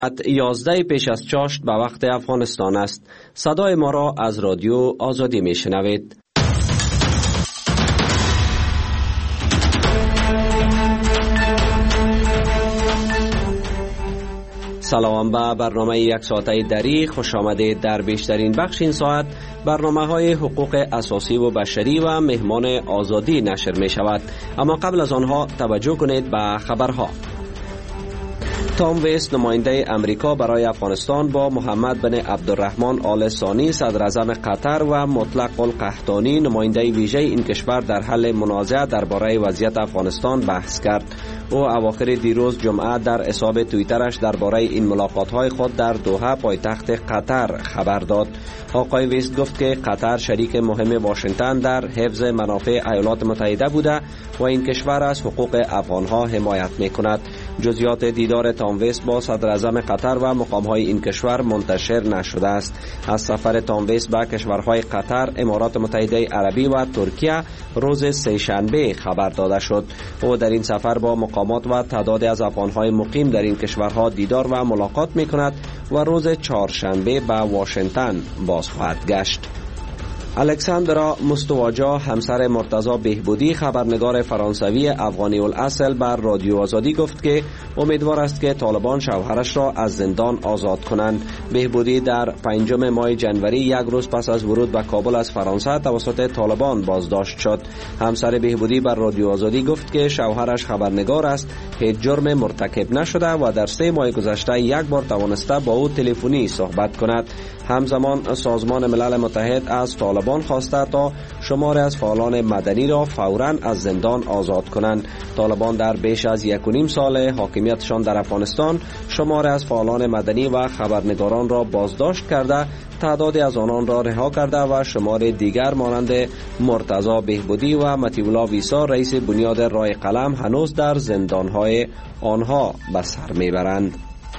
11 پیش از چاشت به وقت افغانستان است. صدای ما را از رادیو آزادی می شنوید. سلام به برنامه یک ساعته دری خوش آمدید. در بیشترین بخش این ساعت برنامه های حقوق اساسی و بشری و مهمان آزادی نشر می شود. اما قبل از آنها توجه کنید به خبرها. تام ویست نماینده امریکا برای افغانستان با محمد بن عبدالرحمن آل ثانی صدر اعظم قطر و مطلق القحطانی نماینده ویژه این کشور در حل منازعه درباره وضعیت افغانستان بحث کرد. او اواخر دیروز جمعه در حساب توییترش درباره این ملاقات‌های خود در دوحه پایتخت قطر خبر داد. آقای ویست گفت که قطر شریک مهم واشنگتن در حفظ منافع ایالات متحده بوده و این کشور از حقوق افغانها حمایت می‌کند. جزئیات دیدار تام ویست با صدر اعظم قطر و مقام‌های این کشور منتشر نشده است. از سفر تام ویست به کشورهای قطر، امارات متحده عربی و ترکیه روز سه‌شنبه خبر داده شد. او در این سفر با مقامات و تعدادی از افغان‌های مقیم در این کشورها دیدار و ملاقات می‌کند و روز چهارشنبه به واشنگتن باز خواهد گشت. الکساندرا مستواجا همسر مرتضی بهبودی خبرنگار فرانسوی افغانی الاصل بر رادیو آزادی گفت که امیدوار است که طالبان شوهرش را از زندان آزاد کنند. بهبودی در 5 ماه جنوری یک روز پس از ورود به کابل از فرانسه توسط طالبان بازداشت شد. همسر بهبودی بر رادیو آزادی گفت که شوهرش خبرنگار است، هیچ جرم مرتکب نشده و در 3 ماه گذشته یک بار توانسته با او تلفنی صحبت کند. همزمان سازمان ملل متحد از طالبان خواسته تا شماری از فعالان مدنی را فوراً از زندان آزاد کنند. طالبان در بیش از 1.5 سال حاکمیتشان در افغانستان شماری از فعالان مدنی و خبرنگاران را بازداشت کرده، تعدادی از آنان را رها کرده و شمار دیگر مانند مرتضی بهبودی و مطیع الله ویسا رئیس بنیاد رای قلم هنوز در زندانهای آنها به سر میبرند.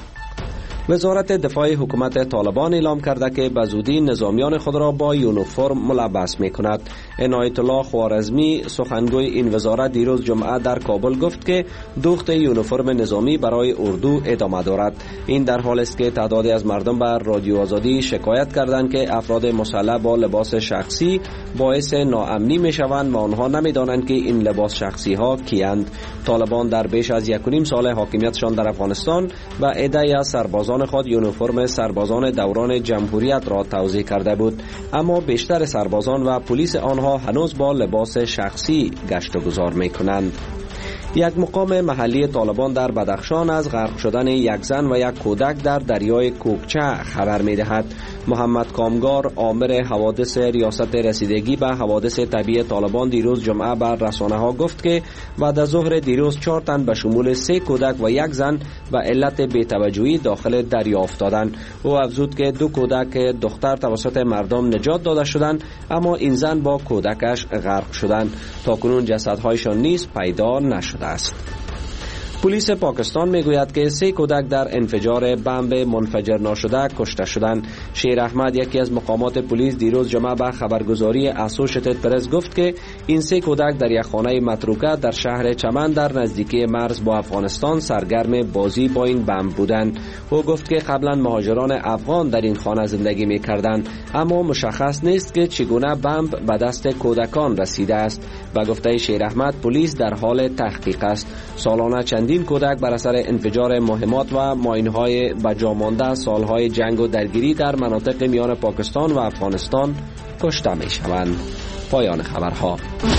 وزارت دفاع حکومت طالبان اعلام کرده که به زودی نظامیان خود را با یونیفرم ملبس می کند. عنایت الله خوارزمی سخنگوی این وزارت دیروز جمعه در کابل گفت که دوخت یونیفرم نظامی برای اردو ادامه دارد. این در حالی است که تعدادی از مردم بر رادیو آزادی شکایت کردند که افراد مسلح با لباس شخصی باعث ناامنی می شوند و آنها نمی دانند که این لباس شخصی ها کیند. طالبان در بیش از 1.5 سال حاکمیتشان در افغانستان و عده‌ای از سربازان خود یونیفرم سربازان دوران جمهوریت را توزیع کرده بود، اما بیشتر سربازان و پلیس آنها هنوز با لباس شخصی گشت و گذار می کنند. یک مقام محلی طالبان در بدخشان از غرق شدن یک زن و یک کودک در دریای کوکچه خبر می دهد. محمد کامگار آمر حوادث ریاست رسیدگی به حوادث طبیعی طالبان دیروز جمعه بر رسانه ها گفت که بعد از ظهر دیروز 4 تن به شمول 3 کودک و یک زن به علت بی‌توجهی داخل دریا افتادند. او افزود که 2 کودک دختر توسط مردم نجات داده شدند، اما این زن با کودکش غرق شدند. تاکنون جسدهایشان نیز پیدا نشده است. پلیس پاکستان میگوید که 3 کودک در انفجار بمب منفجر ناشده کشته شدند. شیر احمد یکی از مقامات پلیس دیروز جمعه به خبرگزاری اسوشیتد پرس گفت که این 3 کودک در یک خانه متروکه در شهر چمن در نزدیکی مرز با افغانستان سرگرم بازی با این بمب بودند. او گفت که قبلا مهاجران افغان در این خانه زندگی میکردند، اما مشخص نیست که چگونه بمب به دست کودکان رسیده است. به گفته شیر احمد پلیس در حال تحقیق است. سالانه چندین کودک بر اثر انفجار مهمات و ماین‌های بجا مانده سالهای جنگ و درگیری در مناطق میان پاکستان و افغانستان کشته می‌شوند. پایان خبرها.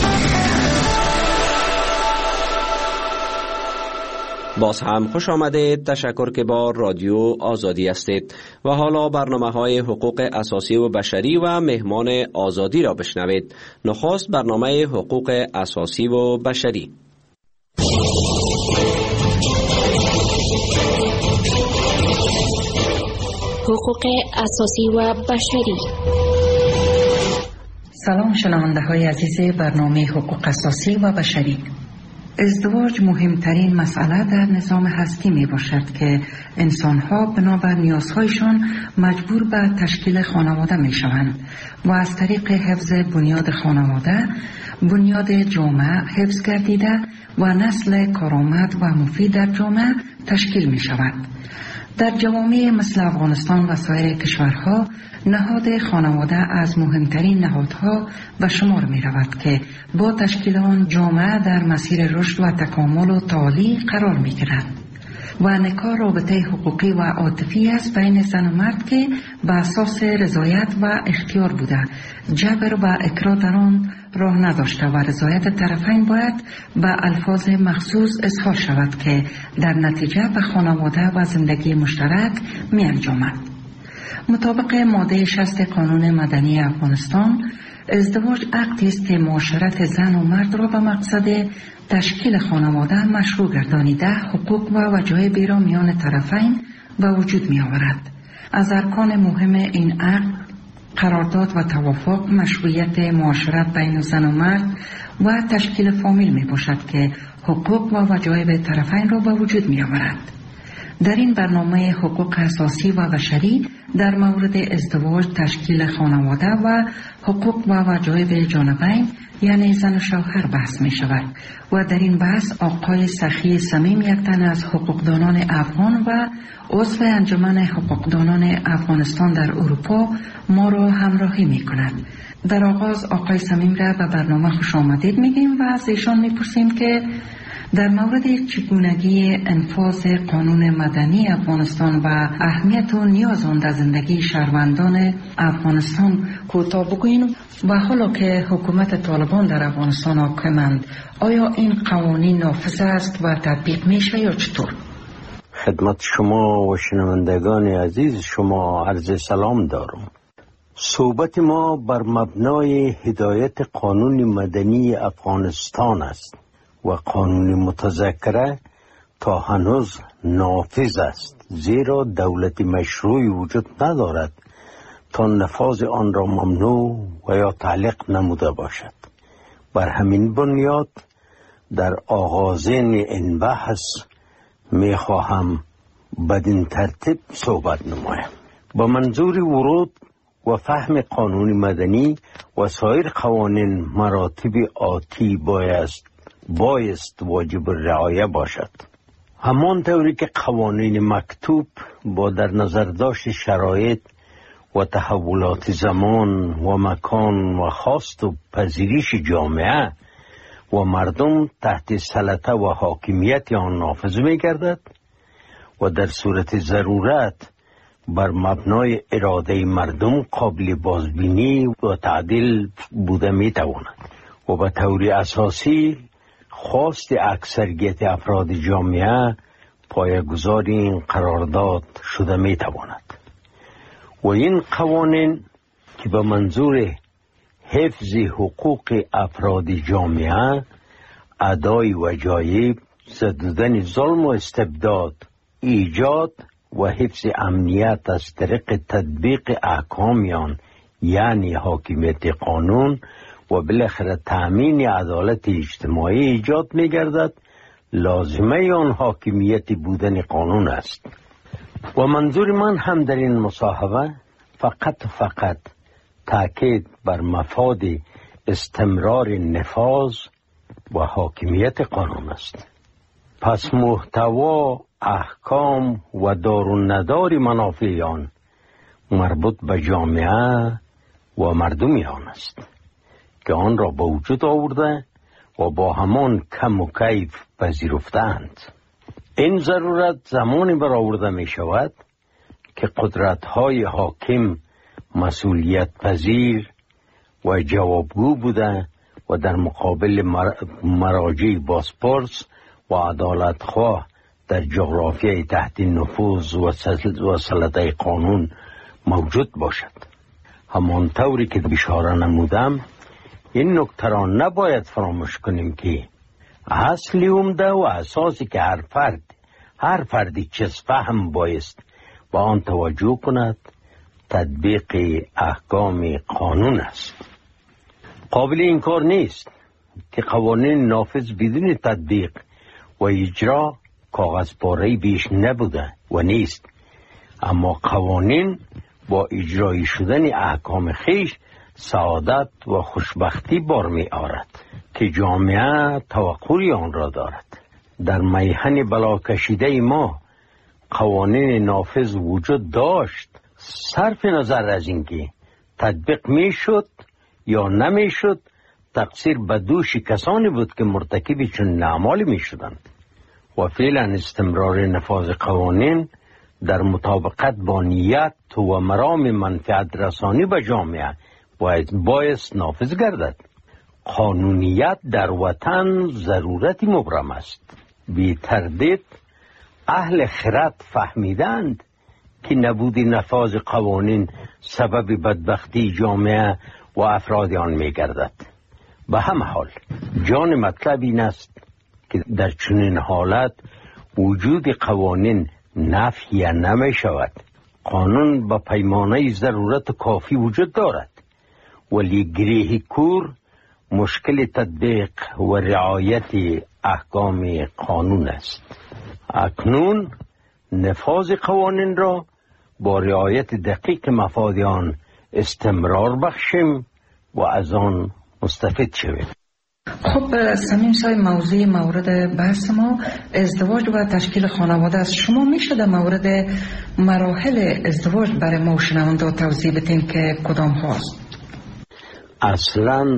باز هم خوش آمدید. تشکر که با رادیو آزادی هستید و حالا برنامه‌های حقوق اساسی و بشری و مهمان آزادی را بشنوید. نخست برنامه حقوق اساسی و بشری. حقوق اساسی و بشری. سلام شنونده های عزیز برنامه حقوق اساسی و بشری. ازدواج مهمترین مسئله در نظام هستی می باشد که انسانها بنابر نیازهایشان مجبور به تشکیل خانواده می شوند و از طریق حفظ بنیاد خانواده بنیاد جامعه حفظ گردیده و نسل کارآمد و مفید در جامعه تشکیل می شود. در جوامع مثل افغانستان و سایر کشورها نهاد خانواده از مهمترین نهادها به شمار می رود که با تشکیل آن جامعه در مسیر رشد و تکامل و تعالی قرار می گیرد. و نکاح رابطه حقوقی و عاطفی است بین زن و مرد که به اساس رضایت و اختیار بوده، جبر و اکراه در آن راه نداشته و رضایت طرفین باید به الفاظ مخصوص اظهار شود که در نتیجه به خانواده و زندگی مشترک می انجامد. مطابق ماده 60 قانون مدنی افغانستان، ازدواج عقدی است که معاشرت زن و مرد را به مقصد تشکیل خانواده مشروع گردانیده حقوق و وجایبی را میان طرفین به وجود می آورد. از ارکان مهم این عقد قرارداد و توافق، مشروعیت معاشرت بین زن و مرد و تشکیل فامیل می باشد که حقوق و وجایب طرفین را به وجود می آورد. در این برنامه حقوق اساسی و بشری در مورد ازدواج، تشکیل خانواده و حقوق و وجایب جانبین یعنی زن و شوهر بحث می شود و در این بحث آقای سخی صمیم، یک تن از حقوقدانان افغان و عضو انجمن حقوقدانان افغانستان در اروپا ما را همراهی می کند. در آغاز آقای صمیم را به برنامه خوش آمدید میگیم و از ایشان میپرسیم که در مورد چگونگی انفاذ قانون مدنی افغانستان و اهمیت و نیاز آن در زندگی شهروندان افغانستان کوتاه بگوییم و حالا که حکومت طالبان در افغانستان حاکمند، آیا این قوانین نافذ است و تطبیق میشه یا چطور؟ خدمت شما و شنوندگان عزیز شما عرض سلام دارم. صحبت ما بر مبنای هدایت قانون مدنی افغانستان است و قانون متذکره تا هنوز نافذ است، زیرا دولت مشروعی وجود ندارد تا نفاذ آن را ممنوع و یا تعلیق نموده باشد. بر همین بنیاد در آغازین این بحث می خواهم بدین ترتیب صحبت نمایم. با منظور ورود و فهم قانون مدنی و سایر قوانین مراتب آتی بایست واجب رعایه باشد. همان طوری که قوانین مکتوب با در نظر داشت شرایط و تحولات زمان و مکان و خواست و پذیرش جامعه و مردم تحت سلطه و حاکمیت آن نافذ می گردد و در صورت ضرورت بر مبنای اراده مردم قابل بازبینی و تعدیل بوده می تواند و به طور اساسی خواست اکثریت افراد جامعه پایه‌گذار این قرارداد شده می تواند و این قوانین که به منظور حفظ حقوق افراد جامعه، ادای وجایب، زدودن ظلم و استبداد، ایجاد و حفظ امنیت از طریق تطبیق احکامیان یعنی حاکمیت قانون و بالاخره تأمین عدالت اجتماعی ایجاد می گردد، لازمه آن حاکمیت بودن قانون است. و منظور من هم در این مصاحبه فقط تأکید بر مفاد استمرار نفاذ و حاکمیت قانون است. پس محتوا، احکام و دار و ندار منافع آن مربوط به جامعه و مردم آن است که آن را به وجود آورده و با همان کم و کیف پذیرفتند. این ضرورت زمانی برآورده می شود که قدرت‌های حاکم مسئولیت پذیر و جوابگو بوده و در مقابل مراجع بازپرس و عدالتخواه در جغرافیای تحت نفوذ و سلطه قانون موجود باشد. همانطوری که اشاره نمودم، این نکته را نباید فراموش کنیم که اصلی عمده و اساسی که هر فردی چیز فهم بایست با آن توجه کند تطبیق احکام قانون است. قابل انکار نیست که قوانین نافذ بدون تطبیق و اجرا کاغذ پاره بیش نبوده و نیست، اما قوانین با اجرایی شدن احکام خیش سعادت و خوشبختی بار می آورد که جامعه توقعی آن را دارد. در میهن بلا کشیده ما قوانین نافذ وجود داشت، صرف نظر از اینکه تطبیق میشد یا نمیشد، تقصیر به دوش کسانی بود که مرتکب چنین اعمالی میشدند و فعلا استمرار نفاذ قوانین در مطابقت با نیت و مرام منفعت رسانی به جامعه باید نافذ گردد. قانونیت در وطن ضرورتی مبرم است. بی تردید اهل خرد فهمیدند که نبود نفاذ قوانین سبب بدبختی جامعه و افراد آن می گردد. به هم حال جان مطلب این است که در چنین حالت وجود قوانین نفی نمی شود. قانون به پیمانه ضرورت کافی وجود دارد، ولی گریه کور مشکل تطبیق و رعایت احکام قانون است. اکنون نفاذ قوانین را با رعایت دقیق مفاد آن استمرار بخشیم و از آن مستفید شویم. خب سمیم صاحب، موضوع مورد بحث ما ازدواج و تشکیل خانواده است. شما میشه در مورد مراحل ازدواج برای ما شنونده توضیح بدین که کدام هاست؟ اصلا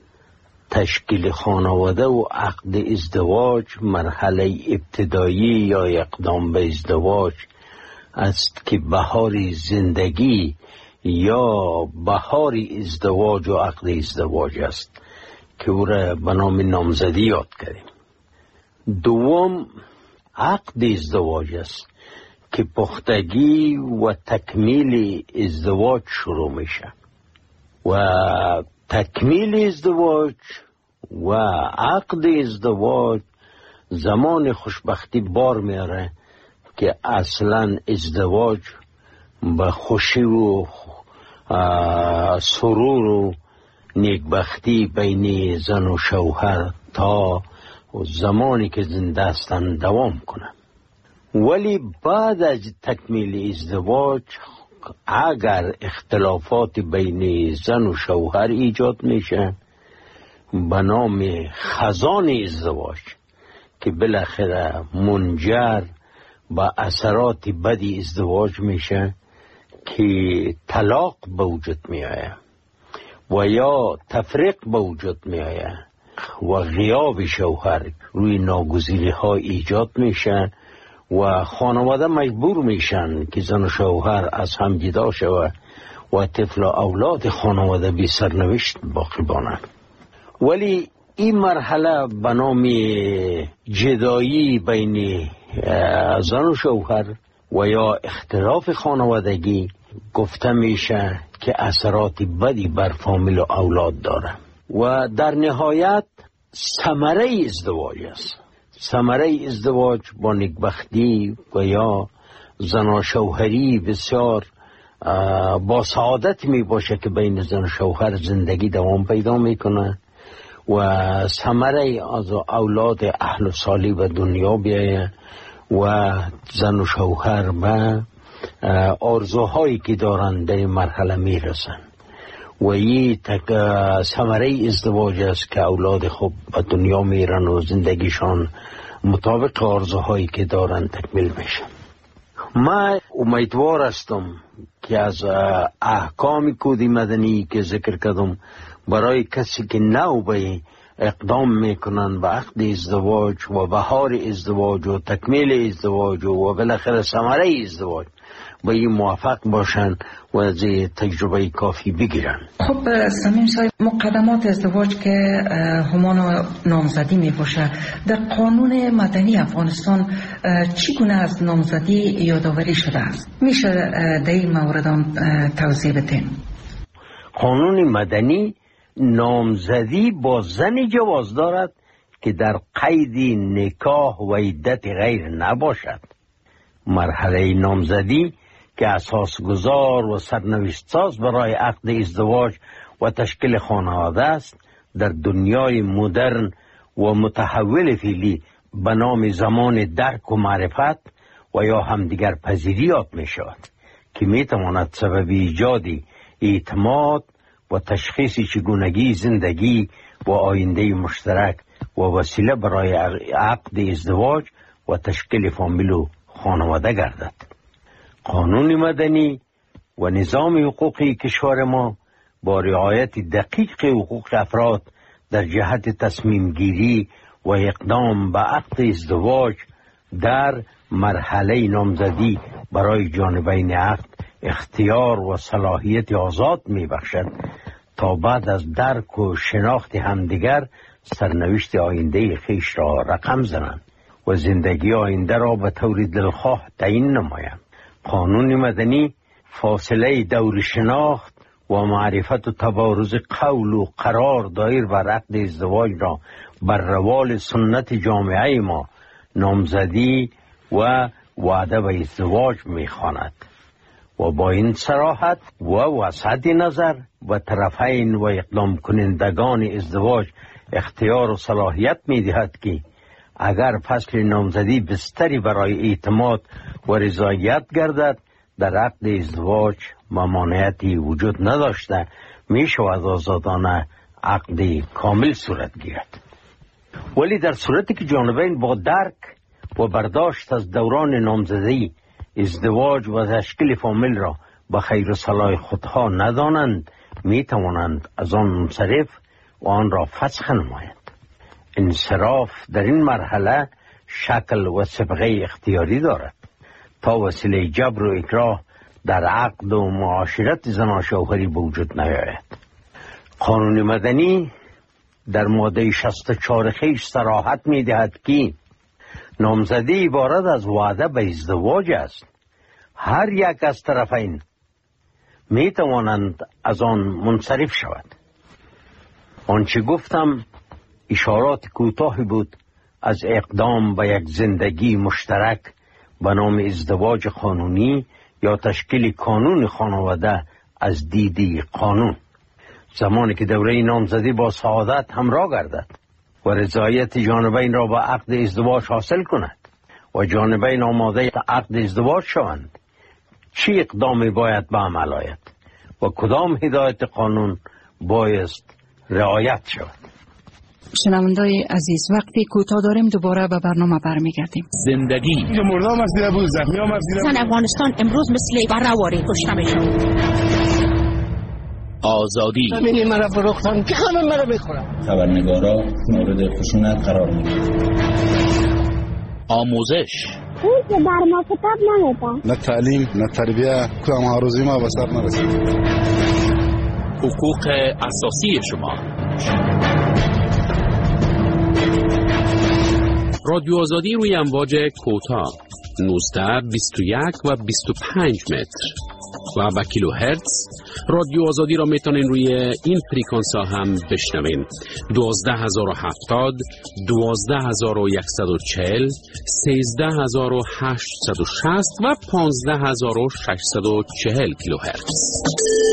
تشکیل خانواده و عقد ازدواج مرحله ابتدایی یا اقدام به ازدواج است که بهار زندگی یا بهار ازدواج و عقد ازدواج است که او را به نام نامزدی یاد کردیم. دوم عقد ازدواج است که پختگی و تکمیل ازدواج شروع میشه و تکمیل ازدواج و عقد ازدواج زمان خوشبختی بار میاره که اصلا ازدواج به خوشی و سرور و نیکبختی بین زن و شوهر تا زمانی که زنده هستند دوام کنه. ولی بعد از تکمیل ازدواج اگر اختلافات بین زن و شوهر ایجاد میشه به نام خزان ازدواج که بالاخره منجر به اثرات بدی ازدواج میشه که طلاق به وجود میآید و یا تفریق به وجود میآید و غیاب شوهر روی ناگزیری ها ایجاد میشه و خانواده مجبور میشن که زن و شوهر از هم جدا شود و طفل و اولاد خانواده بی سرنوشت باقی مانند. ولی این مرحله به نام جدایی بین زن و شوهر و یا اختلاف خانوادگی گفته میشه که اثرات بدی بر فامیل و اولاد داره و در نهایت ثمره ازدواج است. ثمره ازدواج با نیکبختی و یا زن و شوهری بسیار با سعادت می باشه که بین زن و شوهر زندگی دوام پیدا میکنه و ثمره از اولاد اهل و صالح به دنیا بیایه و زن و شوهر به آرزوهایی که دارن در این مرحله میرسن و این ثمره ازدواج است که اولاد خوب به دنیا میرن و زندگیشان مطابق آرزوهایی که دارن تکمیل میشه. من امیدوار هستم که از احکام کود مدنی که ذکر کردم برای کسی که نو به اقدام میکنن به عقد ازدواج و بهار ازدواج و تکمیل ازدواج و بالاخره ثمره ازدواج به این موفق باشن و از تجربه کافی بگیرن. خب سمیم صاحب، مقدمات ازدواج که همان نامزدی می باشه، در قانون مدنی افغانستان چگونه از نامزدی یادآوری شده است؟ میشه در این مورد توضیح بدین؟ قانون مدنی نامزدی با زنی جواز دارد که در قید نکاح و عدت غیر نباشد. مرحله نامزدی که اساس گذار و سرنوشت ساز برای عقد ازدواج و تشکیل خانواده است در دنیای مدرن و متحول فعلی به نام زمان درک و معرفت و یا همدیگر پذیری یاد می شود که می تواند سبب ایجاد اعتماد و تشخیص چگونگی زندگی و آینده مشترک و وسیله برای عقد ازدواج و تشکیل فامیل و خانواده گردد. قانون مدنی و نظام حقوقی کشور ما با رعایت دقیق حقوق افراد در جهت تصمیم گیری و اقدام به عقد ازدواج در مرحله نامزدی برای جانبین عقد اختیار و صلاحیت آزاد می بخشد تا بعد از درک و شناخت همدیگر سرنوشت آینده خیش را رقم زنند و زندگی آینده را به طور دلخواه تعیین نمایند. قانون مدنی فاصله دور شناخت و معرفت و تبارز قول و قرار دایر بر عقد ازدواج را بر روال سنت جامعه ما نامزدی و وعده به ازدواج می‌خواند و با این صراحت و وسعت نظر و طرفین و اقدام کنندگان ازدواج اختیار و صلاحیت می‌دهد که اگر فصل نامزدی بستری برای اعتماد و رضایت گردد در عقد ازدواج ممانعتی وجود نداشته می شود آزادانه عقد کامل صورت گیرد. ولی در صورتی که جانبین با درک و برداشت از دوران نامزدی ازدواج و تشکیل فامیل را به خیر و صلاح خودها ندانند می توانند از آن منصرف و آن را فسخ نمایند. انصراف در این مرحله شکل و صبغه اختیاری دارد تا وسیله جبر و اکراه در عقد و معاشرت زن و شوهری به وجود نیاید. قانون مدنی در ماده 64 خیش صراحت می دهد که نامزدی عبارت از وعده به ازدواج است. هر یک از طرفین می توانند از آن منصرف شود. آنچه گفتم اشارات کوتاهی بود از اقدام به یک زندگی مشترک به نام ازدواج قانونی یا تشکیل کانون خانواده از دیدی قانون. زمانی که دوره نامزدی با سعادت همراه گردد و رضایت جانبین را به عقد ازدواج حاصل کند و جانبین آماده عقد ازدواج شوند، چی اقدامی باید به عمل آید و کدام هدایت قانون بایست رعایت شود؟ شنوندای عزیز، وقتی کوتاه داریم دوباره به برنامه برمیگردیم. زندگی مردم از دیده بود، زخمی هم از دیده بود. زن افغانستان امروز مثل بررواری کشته میشن. آزادی همینی مرا فروختن که همه مرا بخورن. خبرنگارا مورد خشونت قرار میدن. آموزش اون که در ما کتاب نمیدن. نه تعلیم نه تربیه که هم هروزی ما به سر نرسید. حقوق اساسی شما. رادیو آزادی روی امواج کوتاه 19 21 و 25 متر و به کیلوهرتز. رادیو آزادی را میتونین روی این فریکانس ها هم بشنوین: 12070 12140 13860 و 15640 کیلوهرتز.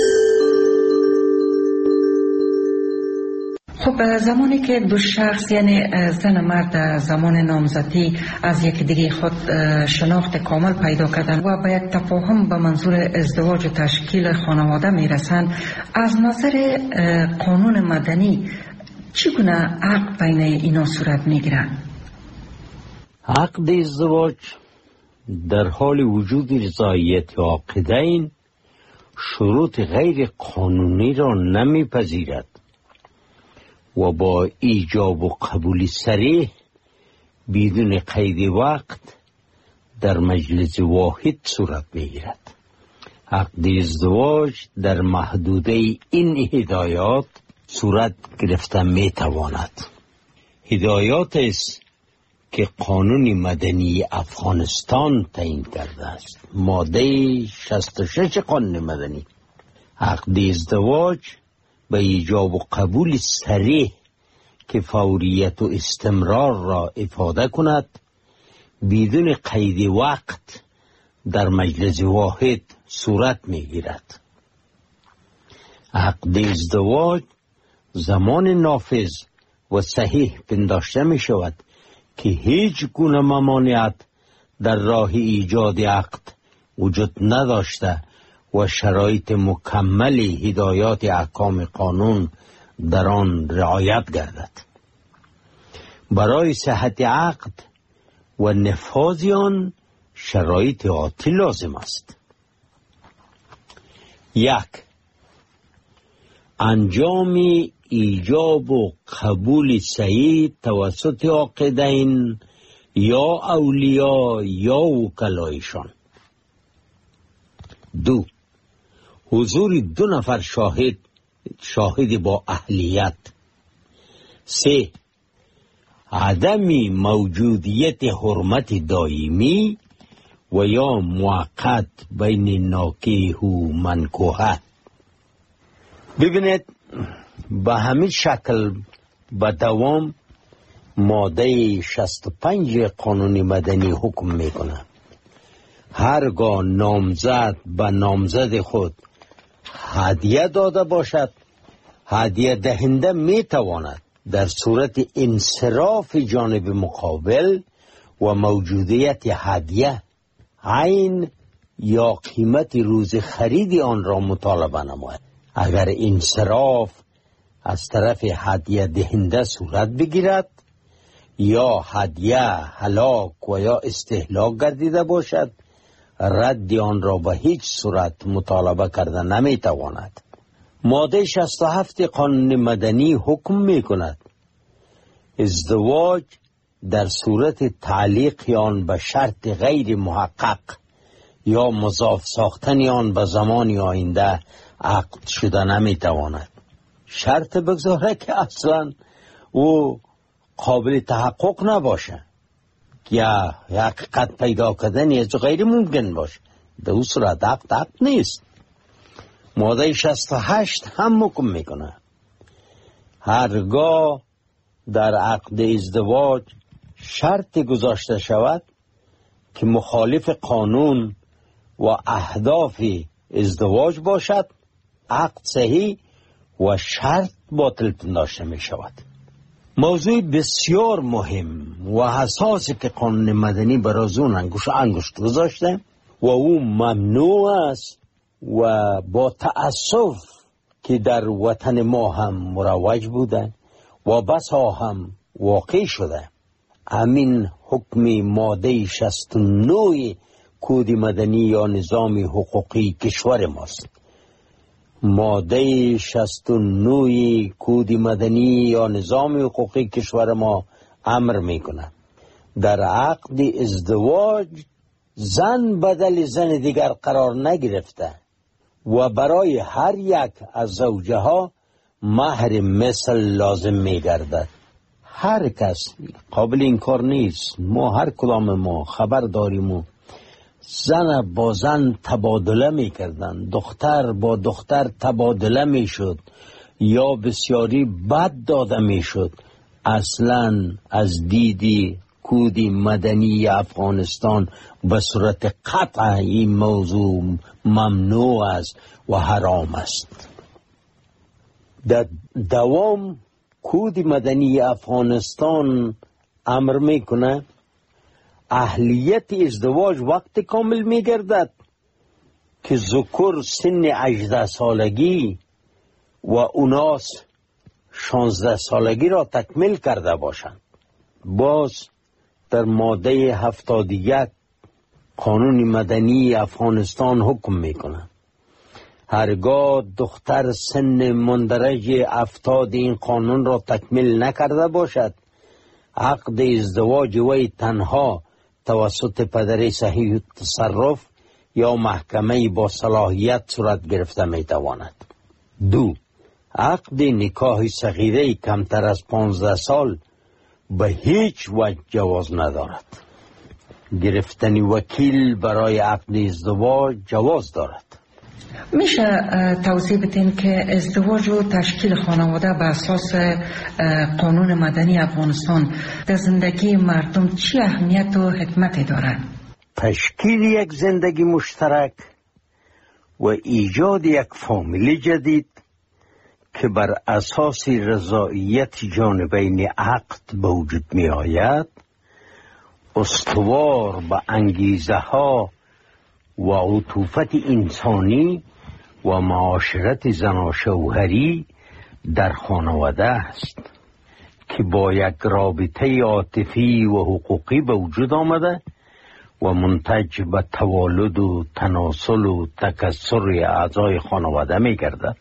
خب زمانی که دو شخص یعنی زن و مرد زمان نامزدی از یکدیگر خود شناخت کامل پیدا کردن و به یک تفاهم به منظور ازدواج و تشکیل خانواده میرسند، از نظر قانون مدنی چگونه عقد بین اینا صورت میگیرد؟ عقد ازدواج در حال وجود رضایت عاقدین شروط غیر قانونی را نمیپذیرد و با ایجاب و قبول صریح بدون قید وقت در مجلس واحد صورت میگیرد. عقد ازدواج در محدوده این هدایات صورت گرفته میتواند. هدایات است که قانون مدنی افغانستان تعیین کرده است. ماده 66 قانون مدنی: عقد ازدواج به ایجاب و قبول صریح که فوریت و استمرار را افاده کند بدون قید وقت در مجلس واحد صورت میگیرد. عقد ازدواج زمان نافذ و صحیح پنداشته می شود که هیچ گونه ممانعت در راه ایجاد عقد وجود نداشته و شرایط مکمل هدایات احکام قانون در آن رعایت گردد. برای صحت عقد و نفاذ آن شرایط آتی لازم است. 1. انجام ایجاب و قبول صحیح توسط عاقدین یا اولیاء یا وکلایشان. 2. حضور 2 نفر شاهد با اهلیت. 3. عدم موجودیت حرمت دائمی و یا موقت بین ناکیح و منکوحه. ببینید به همین شکل به دوام ماده 65 قانون مدنی حکم میکنه هرگاه نامزد به نامزد خود هدیه داده باشد، هدیه دهنده میتواند در صورت انصراف جانب مقابل و موجودیت هدیه عین یا قیمت روز خرید آن را مطالبه نماید. اگر انصراف از طرف هدیه دهنده صورت بگیرد یا هدیه هلاک و یا استهلاک گردیده باشد، رد آن را به هیچ صورت مطالبه کرده نمیتواند. ماده 67 قانون مدنی حکم میکند ازدواج در صورت تعلیق آن به شرط غیر محقق یا مضاف ساختن آن به زمان آینده عقد شده نمیتواند. شرط بگذاره که اصلا او قابل تحقق نباشه یا حقیقت پیدا کردن از غیر ممکن باشه، در اون صورت عقد نیست. ماده 68 هم حکم میکنه هرگاه در عقد ازدواج شرط گذاشته شود که مخالف قانون و اهداف ازدواج باشد، عقد صحیح و شرط باطل پنداشته می شود. موضوع بسیار مهم و حساسی که قانون مدنی برای اون انگشت گذاشته و او ممنوع است و با تأسف که در وطن ما هم مروج بوده و بسا هم واقع شده. همین حکم ماده 69 کد مدنی یا نظام حقوقی کشور ماست. ماده 69 کد مدنی یا نظام حقوقی کشور ما امر میکنه در عقد ازدواج زن بدل زن دیگر قرار نگرفته و برای هر یک از زوجه ها مهر مثل لازم میگردد. هر کس قابل انکار نیست، ما هر کدام ما خبر داریم و زن با زن تبادله میکردن، دختر با دختر تبادله میشد یا بسیاری بد داده میشد. اصلا از دیدی کد مدنی افغانستان به صورت قطع این موضوع ممنوع است و حرام است. در دوام کد مدنی افغانستان امر میکنه اهلیت ازدواج وقت کامل میگردد که ذکر سن 18 سالگی و اناس 16 سالگی را تکمیل کرده باشند. باز در ماده 71 قانون مدنی افغانستان حکم میکنه هرگاه دختر سن مندرج 70 این قانون را تکمیل نکرده باشد، عقد ازدواج وی تنها توسط پدر صحیح تصرف یا محکمه با صلاحیت صورت گرفته میتواند. 2. عقد نکاح صغیره کمتر از 15 سال به هیچ وجه جواز ندارد. گرفتن وکیل برای عقد ازدواج جواز دارد. میشه توضیح بدین که ازدواج و تشکیل خانواده به اساس قانون مدنی افغانستان در زندگی مردم چی اهمیت و حکمت دارد؟ تشکیل یک زندگی مشترک و ایجاد یک فامیل جدید که بر اساس رضایت جانبین عقد به وجود می آید، استوار به انگیزه ها و عطوفت انسانی و معاشرت زن و شوهری در خانواده است که با یک رابطه عاطفی و حقوقی به وجود آمده و منتج به توالد و تناسل و تکثر اعضای خانواده می گردد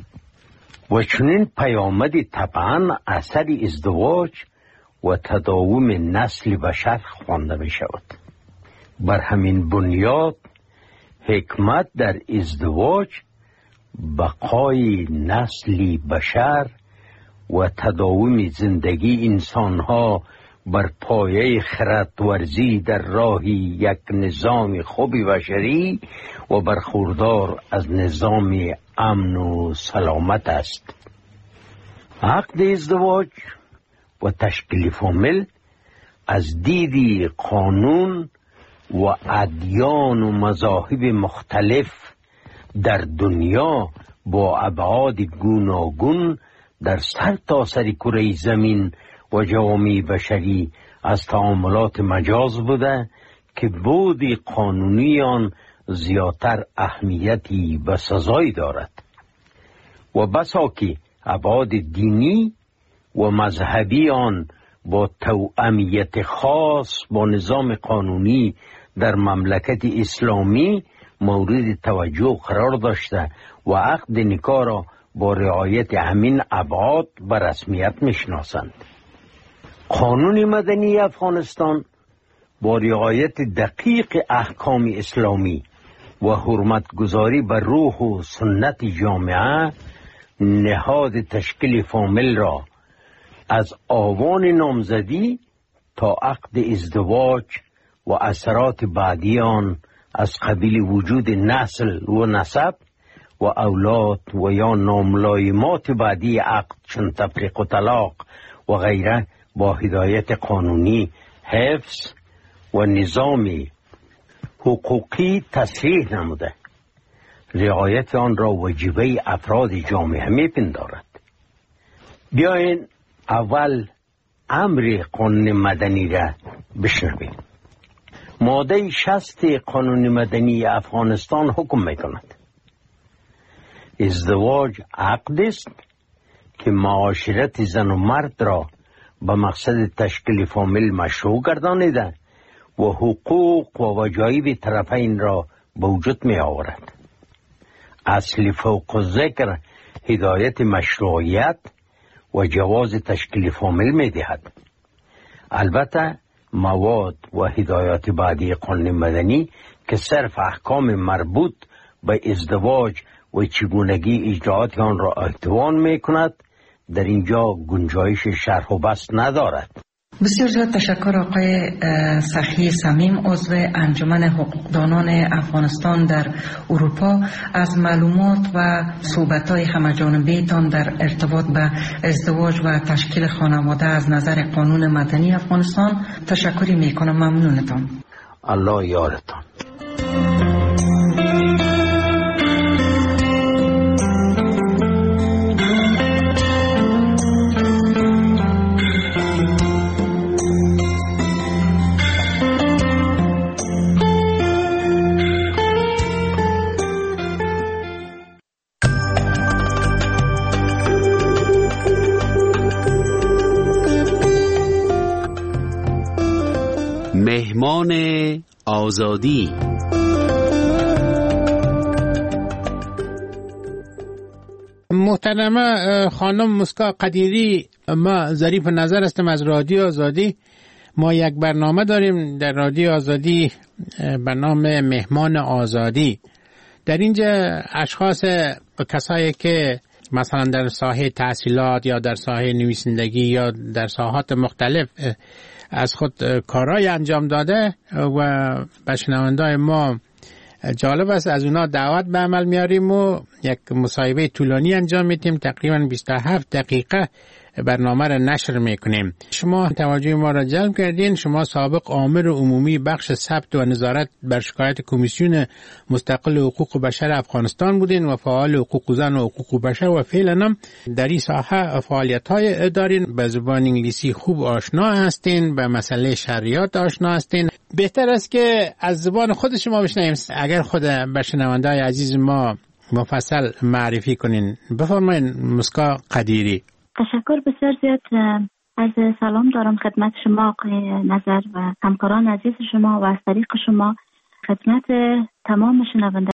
و چنین پیامدی طبعا اثر ازدواج و تداوم نسل بشر خوانده می شود. بر همین بنیاد حکمت در ازدواج بقای نسل بشر و تداوم زندگی انسانها بر پایه خردورزی در راه یک نظام خوب بشری و برخوردار از نظام امن و سلامت است. عقد ازدواج و تشکیل فامیل از دید قانون و ادیان و مذاهب مختلف در دنیا با ابعاد گوناگون در سرتاسر کره زمین و جوامع بشری از تعاملات مجاز بوده که بود قانونی آن زیادتر اهمیتی و سزایی دارد و بسا که ابعاد دینی و مذهبی آن با توأمیت خاص با نظام قانونی در مملکت اسلامی مورد توجه قرار داشته و عقد نکاح را با رعایت همین ابعاد به رسمیت میشناسند. قانون مدنی افغانستان با رعایت دقیق احکام اسلامی و حرمتگذاری بر روح و سنت جامعه نهاد تشکیل فامیل را از آوان نامزدی تا عقد ازدواج و اثرات بعدی آن از قبیل وجود نسل و نسب و اولاد و یا ناملایمات بعدی عقد چون تفریق و طلاق و غیره با هدایت قانونی حفظ و نظام حقوقی تصریح نموده. رعایت آن را واجبه افراد جامعه میپندارد. بیاین اول امر قانون مدنی را بشنویم. ماده 60 قانون مدنی افغانستان حکم میکند ازدواج عقد است که معاشرت زن و مرد را به مقصد تشکیل فامیل مشروع گردانیده و حقوق و وجایب طرفین را به وجود می آورد. اصل فوق ذکر هدایت مشروعیت و جواز تشکیل فامیل می دهد. البته مواد و هدایات بعدی قانون مدنی که صرف احکام مربوط به ازدواج و چگونگی اجرات آن را احتوان می کند در اینجا گنجایش شرح و بسط ندارد. بسیار زیاد تشکر آقای سخی صمیم، عضو انجمن حقوقدانان افغانستان در اروپا، از معلومات و صحبت‌های همه‌جانبه تان در ارتباط به ازدواج و تشکیل خانواده از نظر قانون مدنی افغانستان. تشکری میکنم. ممنونتان. الله یارتان. مهمان آزادی. محترمه خانم مسکا قدیری، ما ظریف نظر هستم از رادیو آزادی. ما یک برنامه داریم در رادیو آزادی به نام مهمان آزادی. در اینجا اشخاص کسایی که مثلا در ساحه تحصیلات یا در ساحه نویسندگی یا در ساحات مختلف از خود کارهای انجام داده و به شنونده‌های ما جالب است، از اونا دعوت به عمل میاریم و یک مصاحبه طولانی انجام میدیم. تقریبا 27 دقیقه برنامه را نشر میکنیم. شما توجه ما را جلب کردین. شما سابق آمر عمومی بخش ثبت و نظارت بر شکایت کمیسیون مستقل حقوق بشر افغانستان بودین و فعال حقوق زن و حقوق بشر و فعلا هم در این ساحه فعالیت‌های دارین. به زبان انگلیسی خوب آشنا هستین، به مسئله شریعت آشنا هستین. بهتر است که از زبان خود شما بشنویم. اگر خود به شنونده‌های عزیز ما مفصل معرفی کنین. بفرمایید مسکا قدیری. تشکر بسیار زیاد از سلام دارم خدمت شما آقای نظر و همکاران عزیز شما و از طریق شما خدمت تمام شنونده